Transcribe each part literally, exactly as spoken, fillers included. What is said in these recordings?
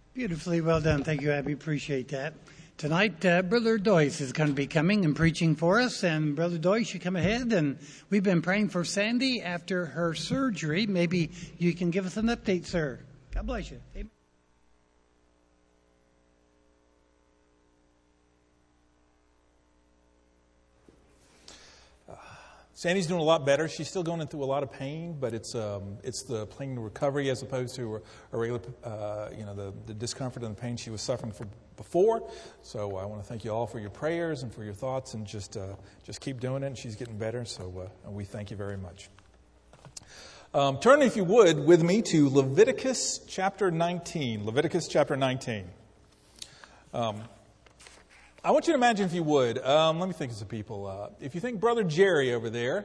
Beautifully well done. Thank you, Abby. Appreciate that. Tonight, uh, Brother Doyce is going to be coming and preaching for us. And Brother Doyce, you come ahead. And we've been praying for Sandy after her surgery. Maybe you can give us an update, sir. God bless you. Amen. Sandy's doing a lot better. She's still going through a lot of pain, but it's um, it's the pain recovery as opposed to a, a regular, uh, you know, the, the discomfort and the pain she was suffering from before. So I want to thank you all for your prayers and for your thoughts, and just uh, just keep doing it. And she's getting better, so uh, and we thank you very much. Um, turn, if you would, with me to Leviticus chapter nineteen. Leviticus chapter nineteen. Um, I want you to imagine, if you would, um, let me think of some people. Uh, if you think Brother Jerry over there,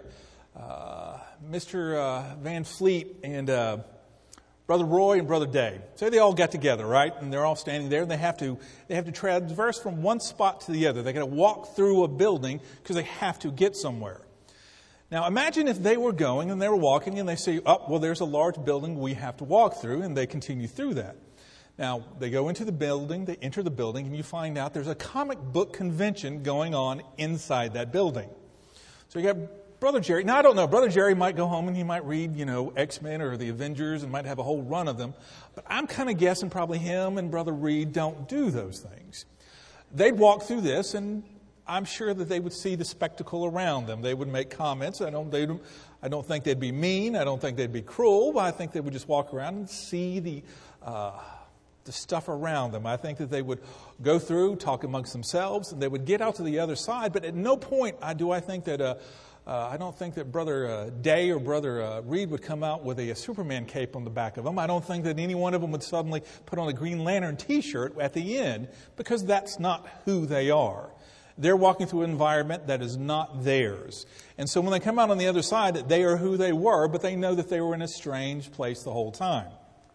uh, Mister Uh, Van Fleet, and uh, Brother Roy and Brother Day. Say they all got together, right? And they're all standing there, and they have to they have to traverse from one spot to the other. They got to walk through a building because they have to get somewhere. Now, imagine if they were going and they were walking, and they say, "Oh, well, there's a large building we have to walk through," and they continue through that. Now, they go into the building, they enter the building, and you find out there's a comic book convention going on inside that building. So you got Brother Jerry. Now, I don't know. Brother Jerry might go home and he might read, you know, X-Men or the Avengers and might have a whole run of them. But I'm kind of guessing probably him and Brother Reed don't do those things. They'd walk through this, and I'm sure that they would see the spectacle around them. They would make comments. I don't, they, I don't think they'd be mean. I don't think they'd be cruel. But I think they would just walk around and see the... Uh, the stuff around them. I think that they would go through, talk amongst themselves, and they would get out to the other side. But at no point I, do I think that, uh, uh, I don't think that Brother uh, Day or Brother uh, Reed would come out with a, a Superman cape on the back of them. I don't think that any one of them would suddenly put on a Green Lantern t-shirt at the end, because that's not who they are. They're walking through an environment that is not theirs. And so when they come out on the other side, they are who they were, but they know that they were in a strange place the whole time.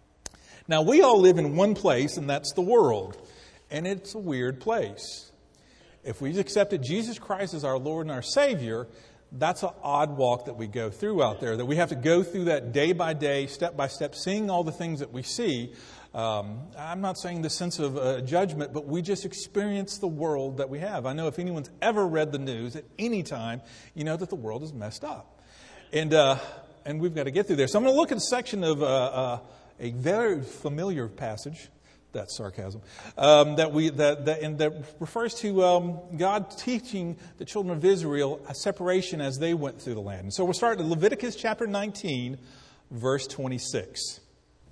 Now, we all live in one place, and that's the world. And it's a weird place. If we've accepted Jesus Christ as our Lord and our Savior, that's an odd walk that we go through out there, that we have to go through that day by day, step by step, seeing all the things that we see. Um, I'm not saying the sense of uh, judgment, but we just experience the world that we have. I know if anyone's ever read the news at any time, you know that the world is messed up. And uh, and we've got to get through there. So I'm going to look at a section of... Uh, uh, A very familiar passage, that's sarcasm, um, that we that that, and that refers to um, God teaching the children of Israel a separation as they went through the land. And so we'll start in Leviticus chapter nineteen, verse twenty-six.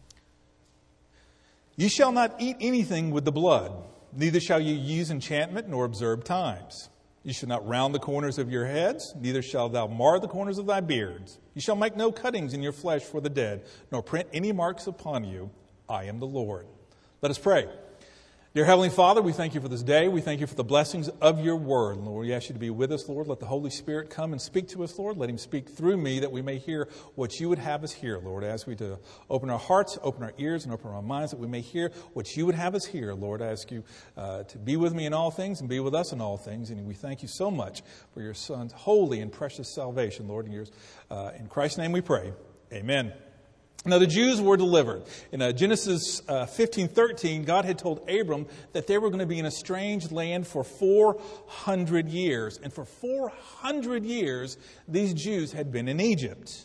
You shall not eat anything with the blood, neither shall you use enchantment nor observe times. You shall not round the corners of your heads, neither shalt thou mar the corners of thy beards. You shall make no cuttings in your flesh for the dead, nor print any marks upon you. I am the Lord. Let us pray. Dear Heavenly Father, we thank you for this day. We thank you for the blessings of your word. Lord, we ask you to be with us, Lord. Let the Holy Spirit come and speak to us, Lord. Let him speak through me that we may hear what you would have us hear, Lord. I ask we to open our hearts, open our ears, and open our minds that we may hear what you would have us hear, Lord. I ask you uh, to be with me in all things and be with us in all things. And we thank you so much for your Son's holy and precious salvation, Lord. In, yours, uh, in Christ's name we pray. Amen. Now, the Jews were delivered. In uh, Genesis uh, fifteen thirteen, God had told Abram that they were going to be in a strange land for four hundred years. And for four hundred years, these Jews had been in Egypt.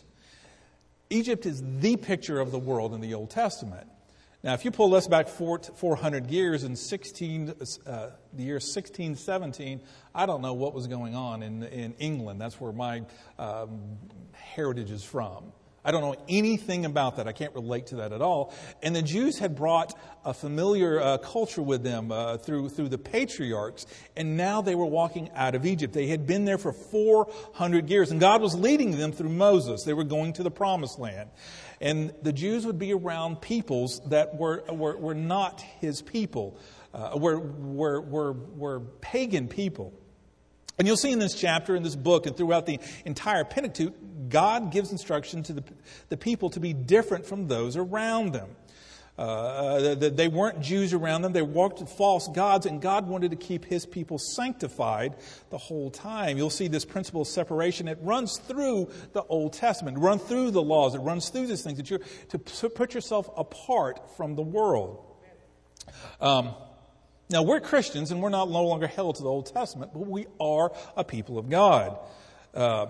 Egypt is the picture of the world in the Old Testament. Now, if you pull us back four, four hundred years in sixteen, uh, the year sixteen seventeen, I don't know what was going on in, in England. That's where my um, heritage is from. I don't know anything about that. I can't relate to that at all. And the Jews had brought a familiar uh, culture with them uh, through through the patriarchs, and now they were walking out of Egypt. They had been there for four hundred years, and God was leading them through Moses. They were going to the Promised Land. And the Jews would be around peoples that were were, were not his people, uh, were, were, were, were pagan people. And you'll see in this chapter, in this book, and throughout the entire Pentateuch, God gives instruction to the, the people to be different from those around them. Uh, they weren't Jews around them. They walked with false gods, and God wanted to keep his people sanctified the whole time. You'll see this principle of separation. It runs through the Old Testament, it runs through the laws. It runs through these things, that you're to put yourself apart from the world. Um, now, we're Christians, and we're not no longer held to the Old Testament, but we are a people of God. Uh,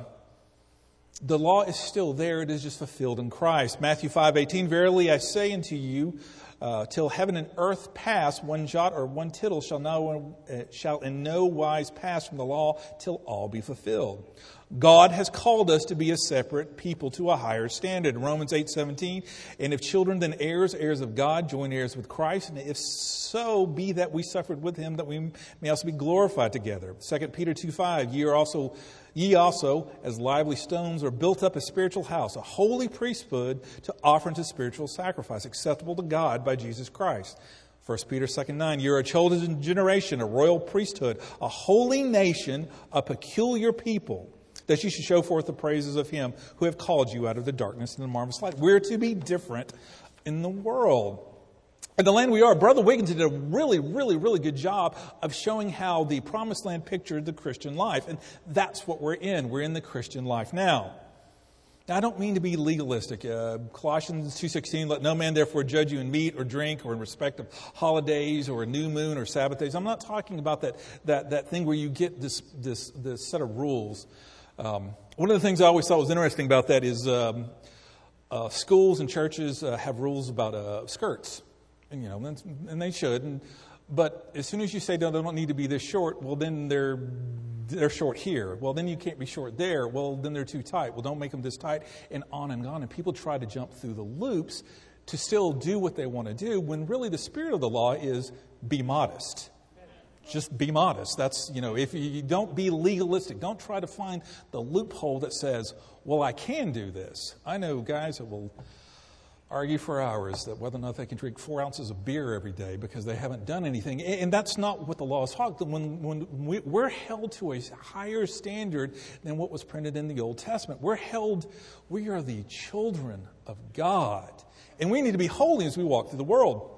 the law is still there. It is just fulfilled in Christ. Matthew five eighteen, verily I say unto you, uh, till heaven and earth pass, one jot or one tittle shall, no, uh, shall in no wise pass from the law till all be fulfilled. God has called us to be a separate people to a higher standard. Romans eight seventeen, and if children, then heirs, heirs of God, joint heirs with Christ, and if so be that we suffered with him, that we may also be glorified together. Second Peter two five, ye are also, ye also, as lively stones, are built up a spiritual house, a holy priesthood to offer unto spiritual sacrifice, acceptable to God by Jesus Christ. First Peter two nine, you're a chosen generation, a royal priesthood, a holy nation, a peculiar people, that you should show forth the praises of him who have called you out of the darkness and the marvelous light. We're to be different in the world. In the land we are, Brother Wiggins did a really, really, really good job of showing how the promised land pictured the Christian life. And that's what we're in. We're in the Christian life now. Now, I don't mean to be legalistic. Uh, Colossians two sixteen, let no man therefore judge you in meat or drink or in respect of holidays or a new moon or Sabbath days. I'm not talking about that that, that thing where you get this, this, this set of rules. Um, one of the things I always thought was interesting about that is um, uh, schools and churches uh, have rules about uh, skirts, and you know, and, and they should. And, but as soon as you say no, they don't need to be this short, well, then they're they're short here. Well, then you can't be short there. Well, then they're too tight. Well, don't make them this tight, and on and on. And people try to jump through the loops to still do what they want to do, when really the spirit of the law is be modest. Just be modest. That's, you know, if you don't be legalistic, don't try to find the loophole that says, well, I can do this. I know guys that will argue for hours that whether or not they can drink four ounces of beer every day because they haven't done anything. And that's not what the law is talking. When, when we, we're held to a higher standard than what was printed in the Old Testament. We're held, we are the children of God. And we need to be holy as we walk through the world.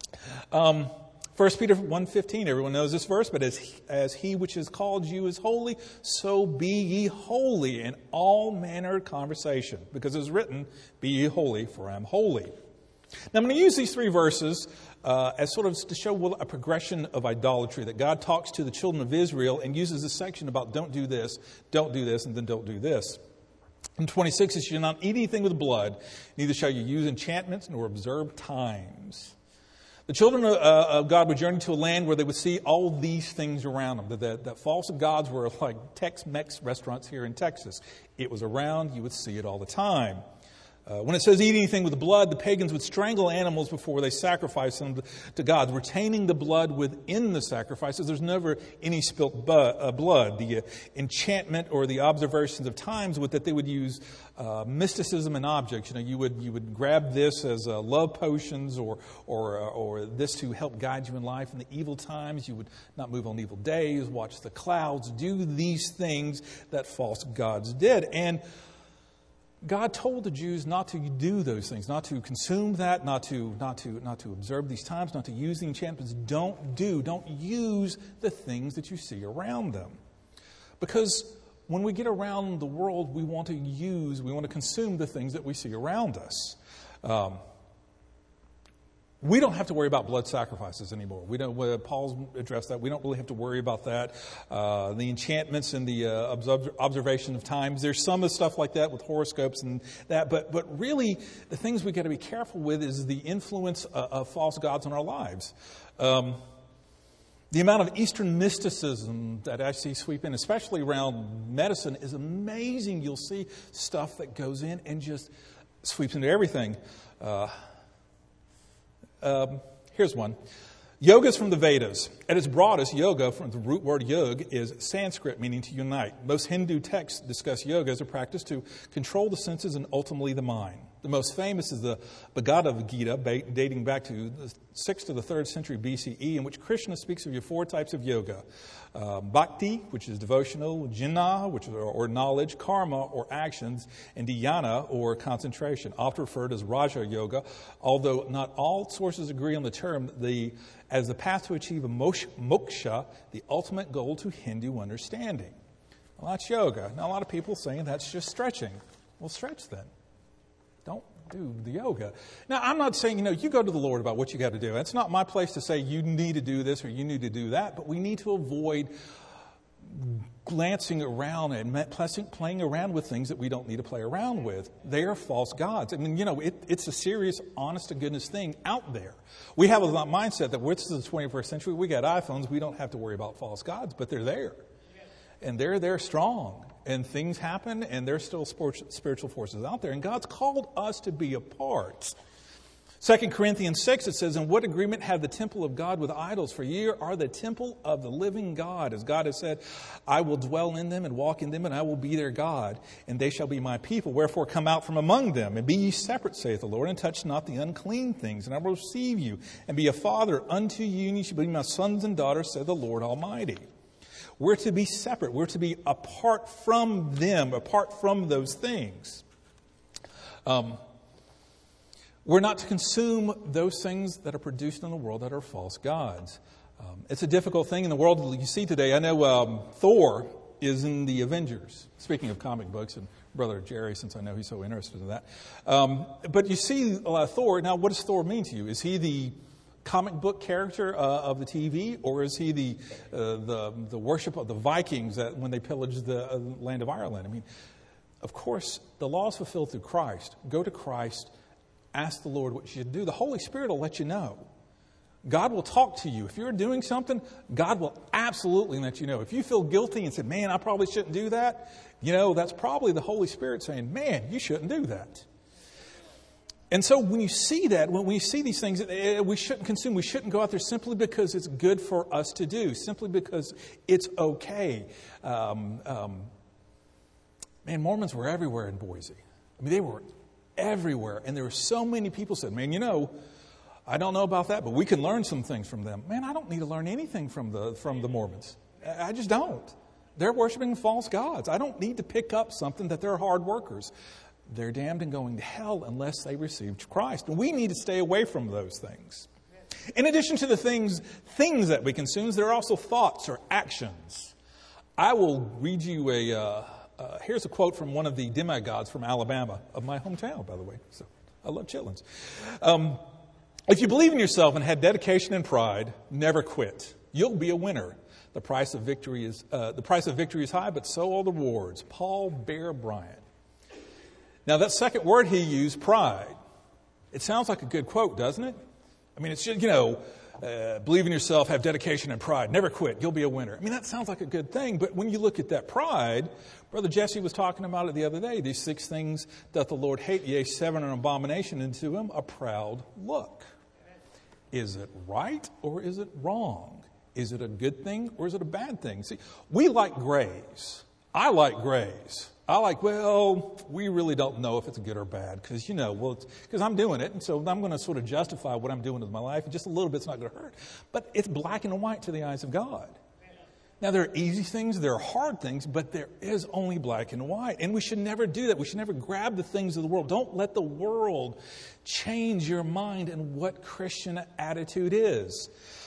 Um, First Peter one fifteen, everyone knows this verse, but as he, as he which has called you is holy, so be ye holy in all manner of conversation. Because it is written, be ye holy, for I am holy. Now I'm going to use these three verses uh, as sort of to show a progression of idolatry, that God talks to the children of Israel and uses this section about don't do this, don't do this, and then don't do this. In twenty-six, you shall not eat anything with blood, neither shall you use enchantments nor observe times. The children of, uh, of God would journey to a land where they would see all these things around them. That, that, that false gods were like Tex-Mex restaurants here in Texas. It was around. You would see it all the time. Uh, when it says eat anything with blood, the pagans would strangle animals before they sacrificed them to, to God, retaining the blood within the sacrifices. There's never any spilt bu- uh, blood. The uh, enchantment or the observations of times with that they would use uh, mysticism and objects. You know, you would you would grab this as uh, love potions or or uh, or this to help guide you in life in the evil times. You would not move on evil days, watch the clouds, do these things that false gods did. And God told the Jews not to do those things, not to consume that, not to not to not to observe these times, not to use the enchantments. Don't do, don't use the things that you see around them. Because when we get around the world, we want to use, we want to consume the things that we see around us. Um, we don't have to worry about blood sacrifices anymore. We don't. Uh, Paul's addressed that. We don't really have to worry about that. Uh, the enchantments and the uh, observ- observation of times. There's some of stuff like that with horoscopes and that. But but really, the things we got to be careful with is the influence uh, of false gods on our lives. Um, the amount of Eastern mysticism that I see sweep in, especially around medicine, is amazing. You'll see stuff that goes in and just sweeps into everything. Uh, Um, here's one. Yoga is from the Vedas. At its broadest, yoga, from the root word yog, is Sanskrit, meaning to unite. Most Hindu texts discuss yoga as a practice to control the senses and ultimately the mind. The most famous is the Bhagavad Gita, dating back to the sixth to the third century B C E, in which Krishna speaks of your four types of yoga. Uh, bhakti, which is devotional, jnana, which is or, or knowledge, karma, or actions, and dhyana, or concentration, often referred as Raja Yoga, although not all sources agree on the term the as the path to achieve a moksha, the ultimate goal to Hindu understanding. Well, that's yoga. Now, a lot of people saying that's just stretching. Well, stretch then. Don't do the yoga. Now, I'm not saying, you know, you go to the Lord about what you got to do. It's not my place to say you need to do this or you need to do that, but we need to avoid glancing around and playing around with things that we don't need to play around with. They are false gods. I mean, you know, it, it's a serious, honest to goodness thing out there. We have a mindset that this is the twenty-first century. We got iPhones. We don't have to worry about false gods, but they're there. And they're there strong. And things happen, and there's still spiritual forces out there. And God's called us to be a part. Second Corinthians six, it says, "In what agreement have the temple of God with idols? For ye are the temple of the living God. As God has said, I will dwell in them and walk in them, and I will be their God, and they shall be my people. Wherefore come out from among them, and be ye separate, saith the Lord, and touch not the unclean things. And I will receive you, and be a father unto you, and ye shall be my sons and daughters, saith the Lord Almighty." We're to be separate. We're to be apart from them, apart from those things. Um, we're not to consume those things that are produced in the world that are false gods. Um, it's a difficult thing in the world you see today. I know um, Thor is in the Avengers. Speaking of comic books, and Brother Jerry, since I know he's so interested in that. Um, but you see a lot of Thor. Now, what does Thor mean to you? Is he the comic book character uh, of the T V, or is he the uh, the the worship of the Vikings that when they pillaged the uh, land of Ireland? I mean, of course, the law is fulfilled through Christ. Go to Christ, ask the Lord what you should do. The Holy Spirit will let you know. God will talk to you. If you're doing something, God will absolutely let you know. If you feel guilty and say, "Man, I probably shouldn't do that," you know, that's probably the Holy Spirit saying, "Man, you shouldn't do that." And so when you see that, when we see these things, we shouldn't consume. We shouldn't go out there simply because it's good for us to do, simply because it's okay. Um, um, man, Mormons were everywhere in Boise. I mean, they were everywhere. And there were so many people said, "Man, you know, I don't know about that, but we can learn some things from them." Man, I don't need to learn anything from the from the Mormons. I just don't. They're worshiping false gods. I don't need to pick up something that they're hard workers. They're damned and going to hell unless they received Christ. And we need to stay away from those things. In addition to the things, things that we consume, there are also thoughts or actions. I will read you a, uh, uh, here's a quote from one of the demigods from Alabama, of my hometown, by the way. So I love chitlins. Um, if you believe in yourself and have dedication and pride, never quit. You'll be a winner. The price of victory is, uh, the price of victory is high, but so are the rewards. Paul Bear Bryant. Now, that second word he used, pride, it sounds like a good quote, doesn't it? I mean, it's just, you know, uh, believe in yourself, have dedication and pride, never quit, you'll be a winner. I mean, that sounds like a good thing, but when you look at that pride, Brother Jesse was talking about it the other day, these six things that the Lord hate, yea, seven are an abomination unto him, a proud look. Is it right or is it wrong? Is it a good thing or is it a bad thing? See, we like grays. I like grays. I like, well, we really don't know if it's good or bad because, you know, well, because I'm doing it. And so I'm going to sort of justify what I'm doing with my life. And just a little bit's not going to hurt. But it's black and white to the eyes of God. Now, there are easy things, there are hard things, but there is only black and white. And we should never do that. We should never grab the things of the world. Don't let the world change your mind and what Christian attitude is.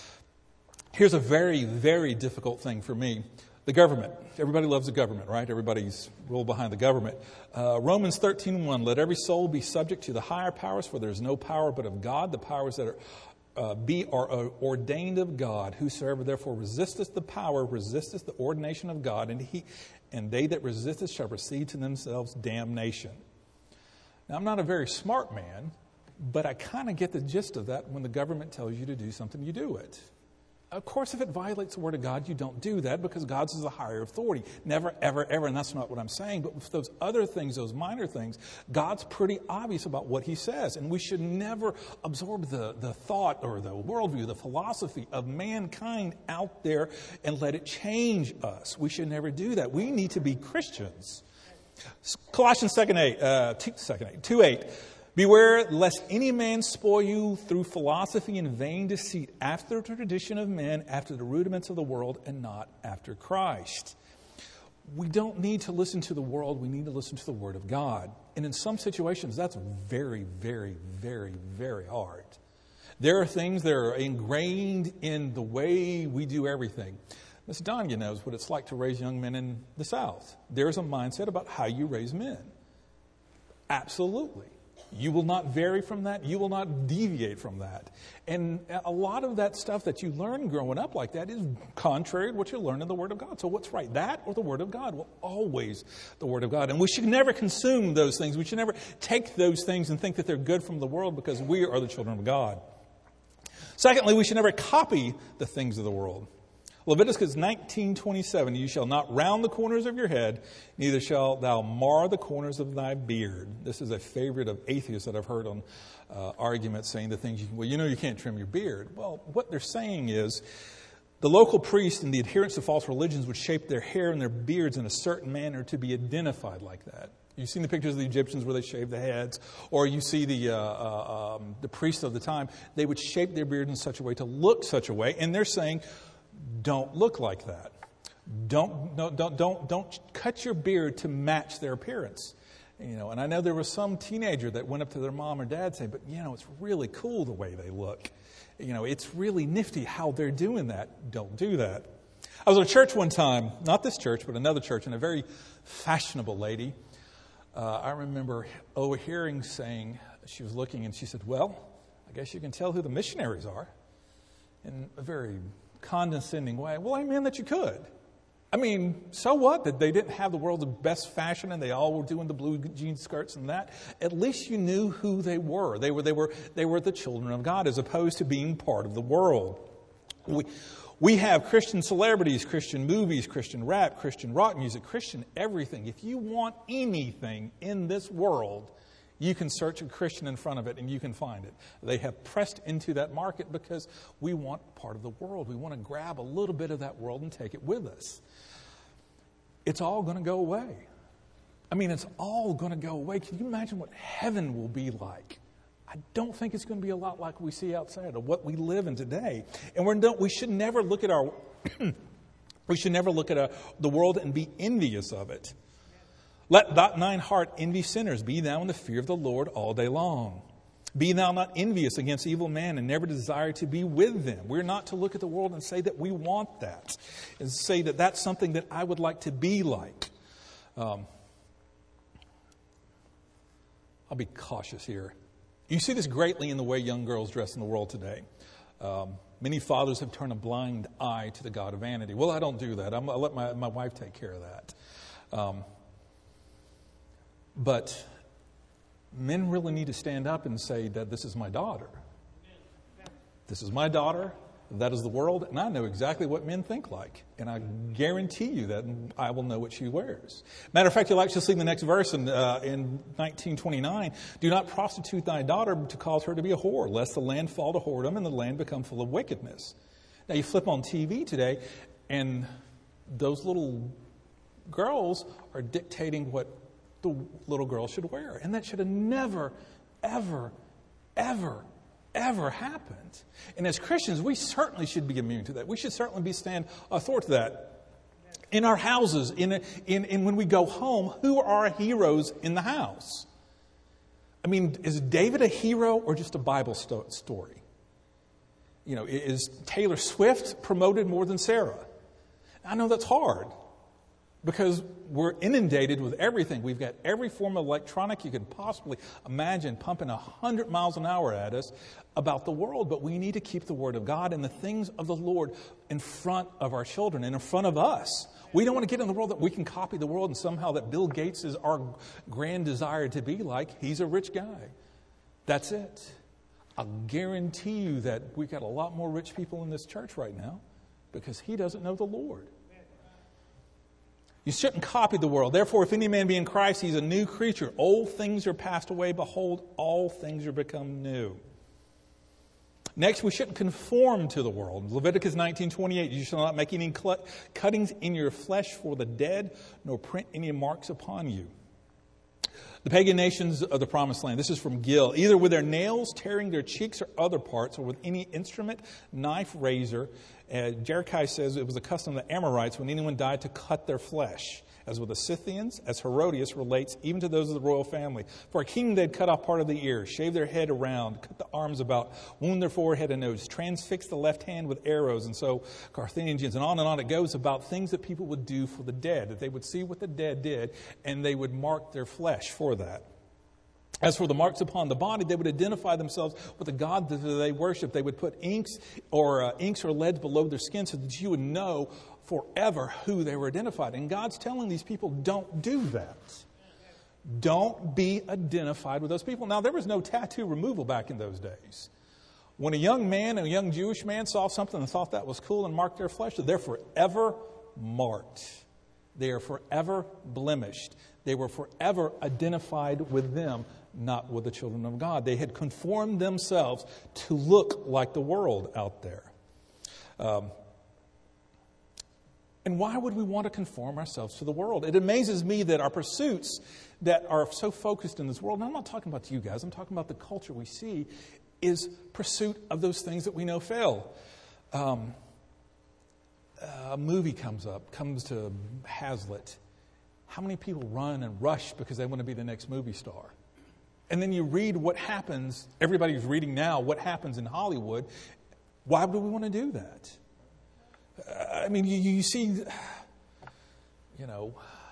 Here's a very, very difficult thing for me. The government. Everybody loves the government, right? Everybody's rolled behind the government. Uh, Romans thirteen one, let every soul be subject to the higher powers, for there is no power but of God. The powers that are uh, be are uh, ordained of God. Whosoever therefore resisteth the power, resisteth the ordination of God, and he and they that resisteth shall receive to themselves damnation. Now, I'm not a very smart man, but I kind of get the gist of that. When the government tells you to do something, you do it. Of course, if it violates the Word of God, you don't do that because God's is a higher authority. Never, ever, ever, and that's not what I'm saying. But with those other things, those minor things, God's pretty obvious about what He says. And we should never absorb the, the thought or the worldview, the philosophy of mankind out there and let it change us. We should never do that. We need to be Christians. Colossians second eight, uh, two, second eight, two eight. Beware lest any man spoil you through philosophy and vain deceit, after the tradition of men, after the rudiments of the world, and not after Christ. We don't need to listen to the world. We need to listen to the Word of God. And in some situations, that's very, very, very, very hard. There are things that are ingrained in the way we do everything. Miss Donia knows what it's like to raise young men in the South. There's a mindset about how you raise men. Absolutely. You will not vary from that. You will not deviate from that. And a lot of that stuff that you learn growing up like that is contrary to what you learn in the Word of God. So what's right? That or the Word of God? Well, always the Word of God. And we should never consume those things. We should never take those things and think that they're good from the world, because we are the children of God. Secondly, we should never copy the things of the world. Leviticus nineteen twenty-seven, you shall not round the corners of your head, neither shalt thou mar the corners of thy beard. This is a favorite of atheists that I've heard on uh, arguments saying the things, you, well, you know you can't trim your beard. Well, what they're saying is the local priests and the adherents to false religions would shape their hair and their beards in a certain manner to be identified like that. You've seen the pictures of the Egyptians where they shave the heads, or you see the uh, uh, um, the priests of the time. They would shape their beard in such a way to look such a way, and they're saying, don't look like that. Don't, no, don't, don't, don't cut your beard to match their appearance. You know, and I know there was some teenager that went up to their mom or dad saying, but, you know, it's really cool the way they look. You know, it's really nifty how they're doing that. Don't do that. I was at a church one time, not this church, but another church, and a very fashionable lady, uh, I remember overhearing saying, she was looking and she said, well, I guess you can tell who the missionaries are. In a very condescending way. Well, amen that you could. I mean, so what that they didn't have the world's best fashion and they all were doing the blue jean skirts and that? At least you knew who they were. They were they were they were the children of God, as opposed to being part of the world. We we have Christian celebrities, Christian movies, Christian rap, Christian rock music, Christian everything. If you want anything in this world, you can search a Christian in front of it and you can find it. They have pressed into that market because we want part of the world. We want to grab a little bit of that world and take it with us. It's all going to go away. I mean, it's all going to go away. Can you imagine what heaven will be like? I don't think it's going to be a lot like we see outside of what we live in today. And we're don't, we should never look at our we should never look at our, the world and be envious of it. Let not thine heart envy sinners. Be thou in the fear of the Lord all day long. Be thou not envious against evil men, and never desire to be with them. We're not to look at the world and say that we want that, and say that that's something that I would like to be like. Um, I'll be cautious here. You see this greatly in the way young girls dress in the world today. Um, many fathers have turned a blind eye to the god of vanity. Well, I don't do that. I'm, I'll let my, my wife take care of that. Um, But men really need to stand up and say that this is my daughter. This is my daughter. That is the world. And I know exactly what men think like. And I guarantee you that I will know what she wears. Matter of fact, you'll actually see in the next verse in, uh, in nineteen twenty-nine, do not prostitute thy daughter to cause her to be a whore, lest the land fall to whoredom and the land become full of wickedness. Now you flip on T V today and those little girls are dictating what the little girl should wear. And that should have never, ever, ever, ever happened. And as Christians, we certainly should be immune to that. We should certainly be stand authority to that. In our houses, in, in, in when we go home, who are our heroes in the house? I mean, is David a hero or just a Bible sto- story? You know, is Taylor Swift promoted more than Sarah? I know that's hard, because we're inundated with everything. We've got every form of electronic you could possibly imagine pumping one hundred miles an hour at us about the world. But we need to keep the Word of God and the things of the Lord in front of our children and in front of us. We don't want to get in the world that we can copy the world and somehow that Bill Gates is our grand desire to be like. He's a rich guy. That's it. I'll guarantee you that we've got a lot more rich people in this church right now because he doesn't know the Lord. You shouldn't copy the world. Therefore, if any man be in Christ, he's a new creature. Old things are passed away. Behold, all things are become new. Next, we shouldn't conform to the world. Leviticus nineteen twenty-eight, you shall not make any cuttings in your flesh for the dead, nor print any marks upon you. The pagan nations of the promised land, this is from Gil, either with their nails tearing their cheeks or other parts, or with any instrument, knife, razor. Uh, Jeremiah says it was a custom of the Amorites when anyone died to cut their flesh, as with the Scythians, as Herodias relates, even to those of the royal family. For a king, they'd cut off part of the ear, shave their head around, cut the arms about, wound their forehead and nose, transfix the left hand with arrows, and so Carthaginians, and on and on it goes about things that people would do for the dead, that they would see what the dead did, and they would mark their flesh for that. As for the marks upon the body, they would identify themselves with the god that they worship. They would put inks or uh, inks or leads below their skin so that you would know forever who they were identified. And God's telling these people, don't do that. Don't be identified with those people. Now, there was no tattoo removal back in those days. When a young man, a young Jewish man saw something and thought that was cool and marked their flesh, they're forever marked. They are forever blemished. They were forever identified with them, not with the children of God. They had conformed themselves to look like the world out there. Um, and why would we want to conform ourselves to the world? It amazes me that our pursuits that are so focused in this world, and I'm not talking about you guys, I'm talking about the culture we see, is pursuit of those things that we know fail. Um, a movie comes up, comes to Hazlitt. How many people run and rush because they want to be the next movie star? And then you read what happens, everybody's reading now what happens in Hollywood. Why would we want to do that? Uh, I mean, you, you see, you know,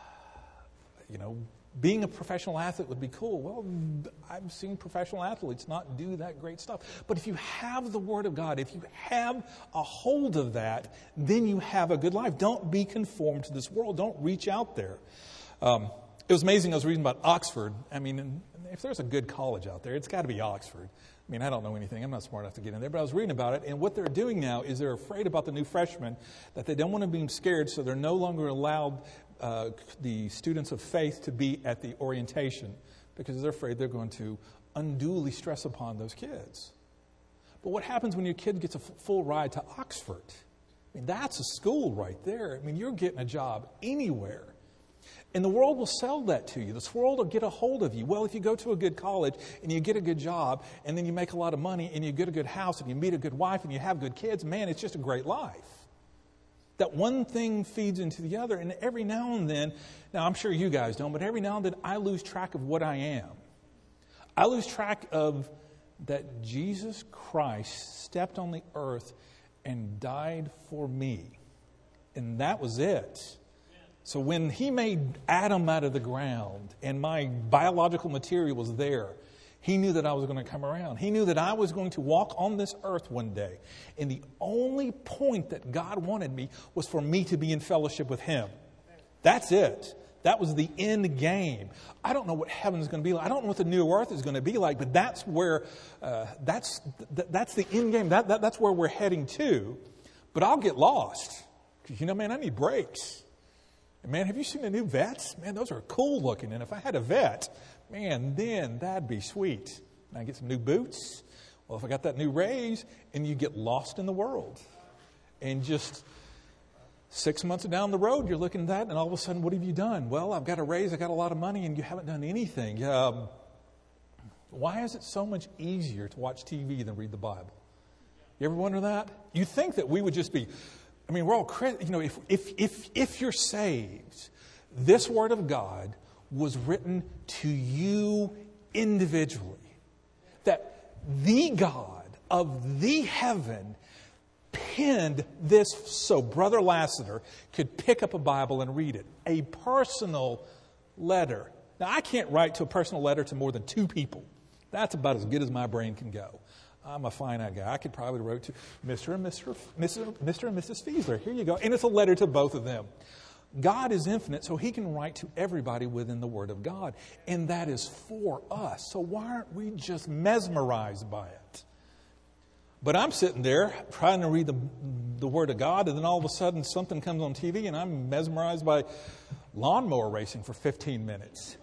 you know, being a professional athlete would be cool. Well, I've seen professional athletes not do that great stuff. But if you have the Word of God, if you have a hold of that, then you have a good life. Don't be conformed to this world. Don't reach out there. Um, it was amazing. I was reading about Oxford. I mean, if there's a good college out there, it's got to be Oxford. I mean, I don't know anything. I'm not smart enough to get in there. But I was reading about it. And what they're doing now is they're afraid about the new freshmen, that they don't want to be scared, so they're no longer allowed uh, the students of faith to be at the orientation because they're afraid they're going to unduly stress upon those kids. But what happens when your kid gets a f- full ride to Oxford? I mean, that's a school right there. I mean, you're getting a job anywhere. And the world will sell that to you. This world will get a hold of you. Well, if you go to a good college and you get a good job and then you make a lot of money and you get a good house and you meet a good wife and you have good kids, man, it's just a great life. That one thing feeds into the other. And every now and then, now I'm sure you guys don't, but every now and then I lose track of what I am. I lose track of that Jesus Christ stepped on the earth and died for me. And that was it. So when he made Adam out of the ground and my biological material was there, he knew that I was going to come around. He knew that I was going to walk on this earth one day. And the only point that God wanted me was for me to be in fellowship with him. That's it. That was the end game. I don't know what heaven is going to be like. I don't know what the new earth is going to be like, but that's where, uh, that's th- that's the end game. That, that That's where we're heading to. But I'll get lost. Because, you know, man, I need brakes. And man, have you seen the new Vets? Man, those are cool looking. And if I had a Vet, man, then that'd be sweet. And I get some new boots. Well, if I got that new raise, and you get lost in the world. And just six months down the road, you're looking at that, and all of a sudden, what have you done? Well, I've got a raise, I got a lot of money, and you haven't done anything. Um, why is it so much easier to watch T V than read the Bible? You ever wonder that? You think that we would just be... I mean, we're all, you know, if, if, if, if you're saved, this Word of God was written to you individually. That the God of the heaven penned this so Brother Lassiter could pick up a Bible and read it. A personal letter. Now, I can't write to a personal letter to more than two people. That's about as good as my brain can go. I'm a finite guy. I could probably write to Mister and Mister Mister Mister and Missus Fiesler. Here you go. And it's a letter to both of them. God is infinite, so he can write to everybody within the Word of God. And that is for us. So why aren't we just mesmerized by it? But I'm sitting there trying to read the, the Word of God, and then all of a sudden something comes on T V, and I'm mesmerized by lawnmower racing for fifteen minutes.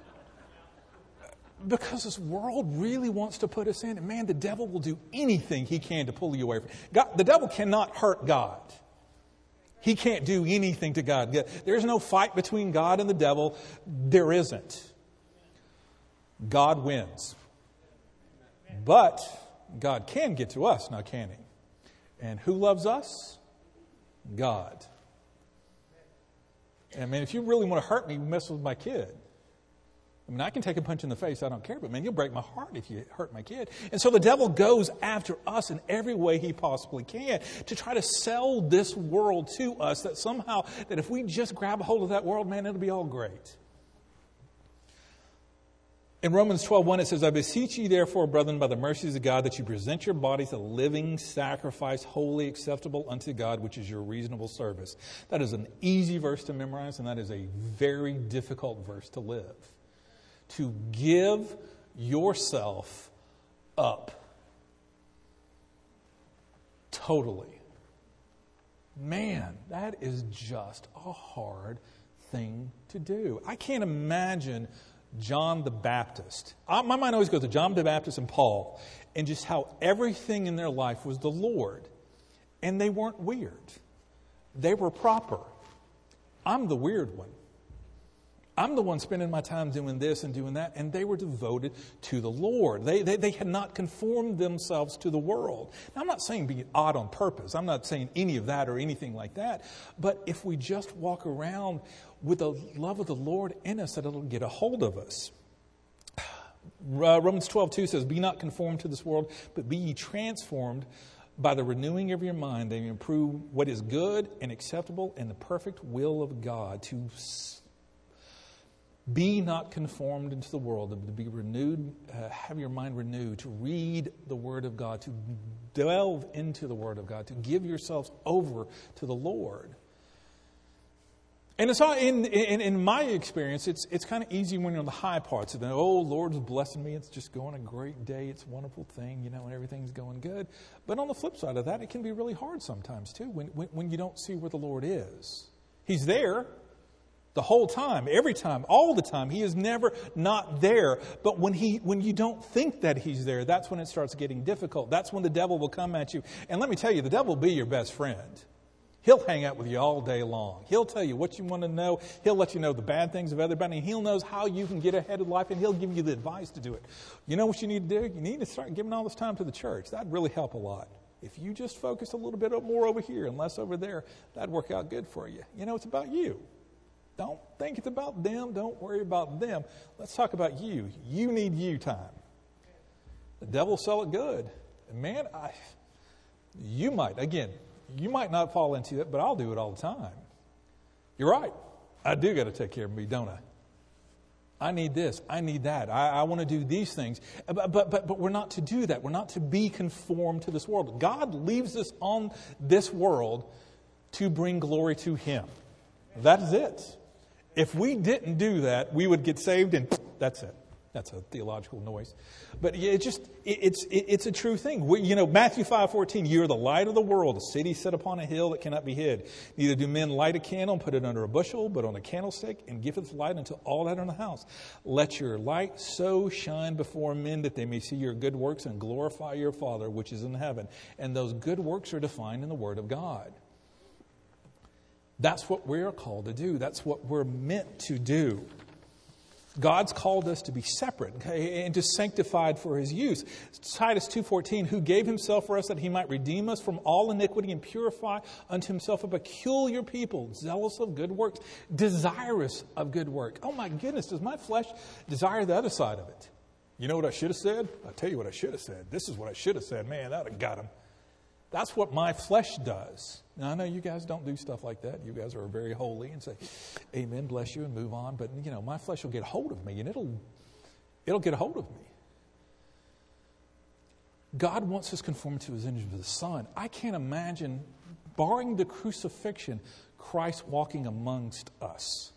Because this world really wants to put us in. And man, the devil will do anything he can to pull you away from God. The devil cannot hurt God. He can't do anything to God. There's no fight between God and the devil. There isn't. God wins. But God can get to us, now can he? And who loves us? God. And man, if you really want to hurt me, mess with my kid. I mean, I can take a punch in the face, I don't care, but man, you'll break my heart if you hurt my kid. And so the devil goes after us in every way he possibly can to try to sell this world to us, that somehow, that if we just grab a hold of that world, man, it'll be all great. In Romans twelve one, it says, I beseech you, therefore, brethren, by the mercies of God, that you present your bodies a living sacrifice, wholly acceptable unto God, which is your reasonable service. That is an easy verse to memorize, and that is a very difficult verse to live. To give yourself up totally. Man, that is just a hard thing to do. I can't imagine John the Baptist. My mind always goes to John the Baptist and Paul, and just how everything in their life was the Lord. And they weren't weird. They were proper. I'm the weird one. I'm the one spending my time doing this and doing that, and they were devoted to the Lord. They, they, they had not conformed themselves to the world. Now, I'm not saying be odd on purpose. I'm not saying any of that or anything like that. But if we just walk around with the love of the Lord in us, that it'll get a hold of us. Uh, Romans twelve two says, be not conformed to this world, but be ye transformed by the renewing of your mind, that you improve what is good and acceptable and the perfect will of God. To be not conformed into the world, to be renewed, uh, have your mind renewed, to read the Word of God, to delve into the Word of God, to give yourselves over to the Lord. And it's all in, in in my experience, it's it's kind of easy when you're on the high parts of it. Oh, Lord's blessing me. It's just going a great day. It's a wonderful thing, you know, and everything's going good. But on the flip side of that, it can be really hard sometimes too when when, when you don't see where the Lord is. He's there the whole time, every time, all the time. He is never not there. But when he when you don't think that He's there, that's when it starts getting difficult. That's when the devil will come at you. And let me tell you, the devil will be your best friend. He'll hang out with you all day long. He'll tell you what you want to know. He'll let you know the bad things of everybody. And He'll knows how you can get ahead of life, and He'll give you the advice to do it. You know what you need to do? You need to start giving all this time to the church. That'd really help a lot. If you just focus a little bit more over here and less over there, that'd work out good for you. You know, it's about you. Don't think it's about them. Don't worry about them. Let's talk about you. You need you time. The devil will sell it good. And man, I, you might, again, you might not fall into it, but I'll do it all the time. You're right. I do got to take care of me, don't I? I need this. I need that. I, I want to do these things. But, but, but, but we're not to do that. We're not to be conformed to this world. God leaves us on this world to bring glory to Him. That is it. If we didn't do that, we would get saved and that's it. That's a theological noise. But it just, it, it's it, it's a true thing. We, you know, Matthew five fourteen, you are the light of the world, a city set upon a hill that cannot be hid. Neither do men light a candle and put it under a bushel, but on a candlestick, and giveth light unto all that are in the house. Let your light so shine before men that they may see your good works and glorify your Father which is in heaven. And those good works are defined in the Word of God. That's what we're called to do. That's what we're meant to do. God's called us to be separate, okay, and to sanctified for His use. Titus two fourteen, who gave Himself for us that He might redeem us from all iniquity and purify unto Himself a peculiar people, zealous of good works, desirous of good work. Oh my goodness, does my flesh desire the other side of it? You know what I should have said? I'll tell you what I should have said. This is what I should have said. Man, that would have got him. That's what my flesh does. Now, I know you guys don't do stuff like that. You guys are very holy and say, amen, bless you, and move on. But, you know, my flesh will get a hold of me, and it'll it'll get a hold of me. God wants us conformed to His image of the Son. I can't imagine, barring the crucifixion, Christ walking amongst us.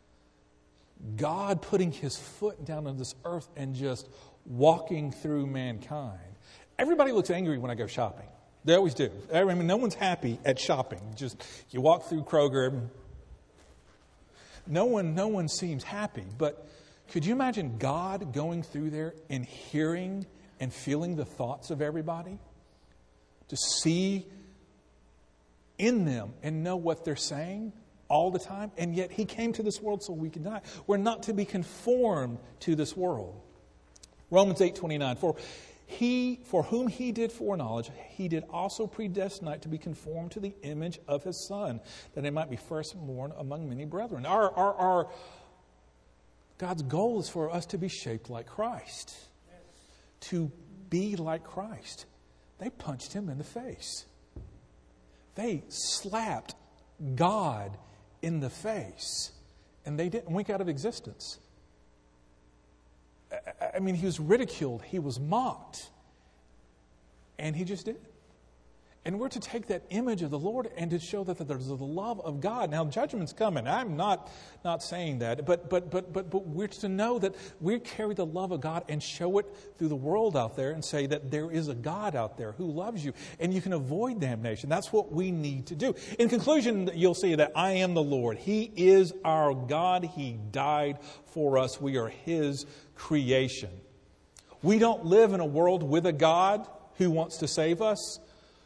God putting His foot down on this earth and just walking through mankind. Everybody looks angry when I go shopping. They always do. I mean, no one's happy at shopping. Just you walk through Kroger. No one, no one seems happy. But could you imagine God going through there and hearing and feeling the thoughts of everybody? To see in them and know what they're saying all the time. And yet He came to this world so we can die. We're not to be conformed to this world. Romans eight twenty-nine. For He, for whom He did foreknowledge, He did also predestinate to be conformed to the image of His Son, that He might be firstborn among many brethren. Our, our, our God's goal is for us to be shaped like Christ, to be like Christ. They punched Him in the face. They slapped God in the face, and they didn't wink out of existence. I mean, he was ridiculed. He was mocked. And he just did it. And we're to take that image of the Lord and to show that there's the love of God. Now, judgment's coming. I'm not not saying that. But but but but but we're to know that we carry the love of God and show it through the world out there and say that there is a God out there who loves you and you can avoid damnation. That's what we need to do. In conclusion, you'll see that I am the Lord. He is our God. He died for us. We are His creation. We don't live in a world with a God who wants to save us.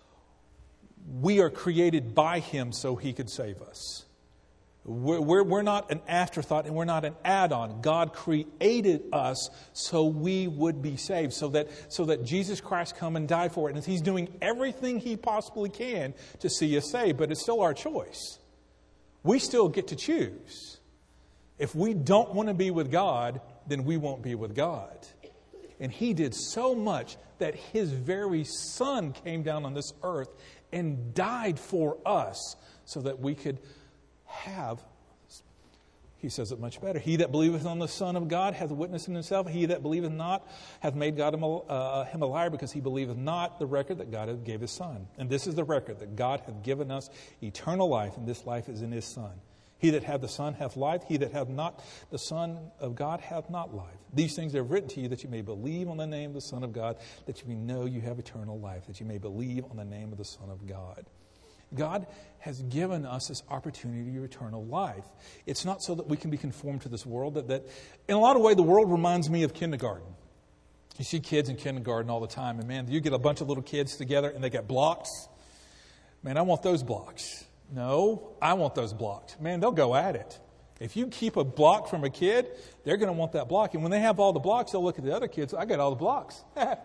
We are created by Him so He could save us. We're, we're, we're not an afterthought and we're not an add-on. God created us so we would be saved, so that, so that Jesus Christ come and die for it. And He's doing everything He possibly can to see us saved, but it's still our choice. We still get to choose. If we don't want to be with God, then we won't be with God. And He did so much that His very Son came down on this earth and died for us so that we could have, he says it much better, he that believeth on the Son of God hath witnessed in himself. He that believeth not hath made God him a, uh, him a liar, because he believeth not the record that God hath gave His Son. And this is the record, that God hath given us eternal life, and this life is in His Son. He that hath the Son hath life. He that hath not the Son of God hath not life. These things I have written to you, that you may believe on the name of the Son of God, that you may know you have eternal life, that you may believe on the name of the Son of God. God has given us this opportunity of eternal life. It's not so that we can be conformed to this world. That, that in a lot of ways, the world reminds me of kindergarten. You see kids in kindergarten all the time, and man, you get a bunch of little kids together and they got blocks. Man, I want those blocks. No, I want those blocks. Man, they'll go at it. If you keep a block from a kid, they're going to want that block. And when they have all the blocks, they'll look at the other kids. I got all the blocks.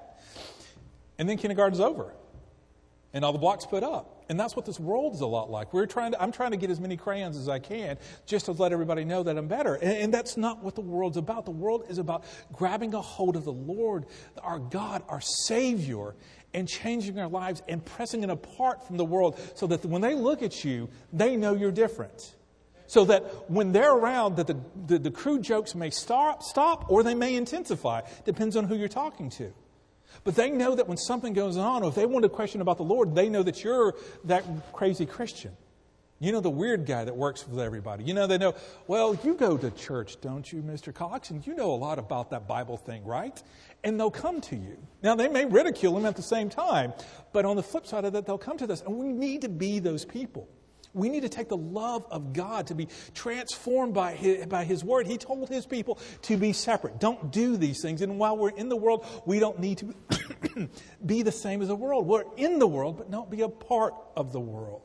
And then kindergarten's over. And all the blocks put up. And that's what this world is a lot like. We're trying to, I'm trying to get as many crayons as I can just to let everybody know that I'm better. And, and that's not what the world's about. The world is about grabbing a hold of the Lord, our God, our Savior, and changing our lives and pressing it apart from the world so that when they look at you, they know you're different. So that when they're around, that the, the, the crude jokes may stop, stop or they may intensify. Depends on who you're talking to. But they know that when something goes on, or if they want a question about the Lord, they know that you're that crazy Christian. You know, the weird guy that works with everybody. You know, they know, well, you go to church, don't you, Mister Cox? And you know a lot about that Bible thing, right? And they'll come to you. Now, they may ridicule him at the same time, but on the flip side of that, they'll come to us. And we need to be those people. We need to take the love of God to be transformed by his, by His Word. He told His people to be separate. Don't do these things. And while we're in the world, we don't need to be the same as the world. We're in the world, but don't be a part of the world.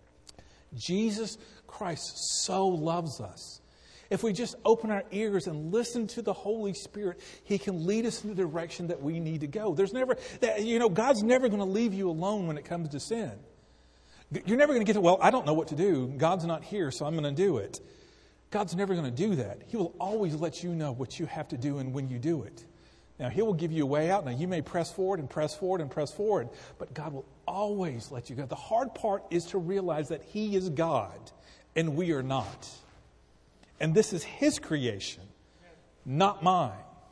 Jesus Christ so loves us. If we just open our ears and listen to the Holy Spirit, He can lead us in the direction that we need to go. There's never, that, you know, God's never going to leave you alone when it comes to sin. You're never going to get to, well, I don't know what to do. God's not here, so I'm going to do it. God's never going to do that. He will always let you know what you have to do and when you do it. Now, He will give you a way out. Now, you may press forward and press forward and press forward, but God will always let you go. The hard part is to realize that He is God and we are not. And this is His creation, not mine.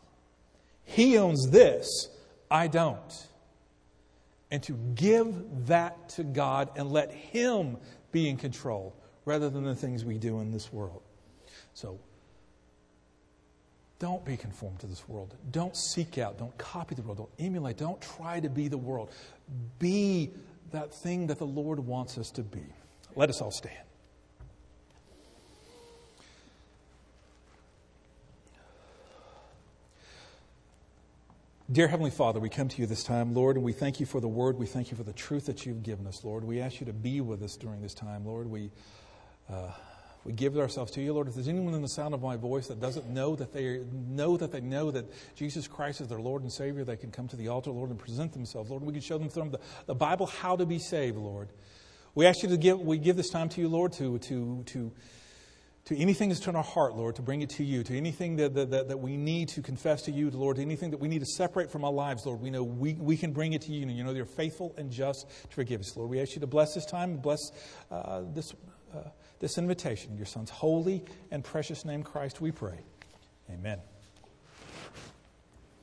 He owns this, I don't. And to give that to God and let Him be in control rather than the things we do in this world. So, don't be conformed to this world. Don't seek out. Don't copy the world. Don't emulate. Don't try to be the world. Be that thing that the Lord wants us to be. Let us all stand. Dear Heavenly Father, we come to You this time, Lord, and we thank You for the Word. We thank You for the truth that You've given us, Lord. We ask You to be with us during this time, Lord. We uh, we give ourselves to You, Lord. If there's anyone in the sound of my voice that doesn't know that they know that they know that Jesus Christ is their Lord and Savior, they can come to the altar, Lord, and present themselves, Lord. We can show them from the, the Bible how to be saved, Lord. We ask You to give. We give this time to You, Lord, to to to. To anything that's in our heart, Lord, to bring it to You. To anything that, that, that we need to confess to You, Lord. To anything that we need to separate from our lives, Lord. We know we, we can bring it to You. And You know You're faithful and just to forgive us, Lord. We ask You to bless this time and bless uh, this, uh, this invitation. In Your Son's holy and precious name, Christ, we pray. Amen.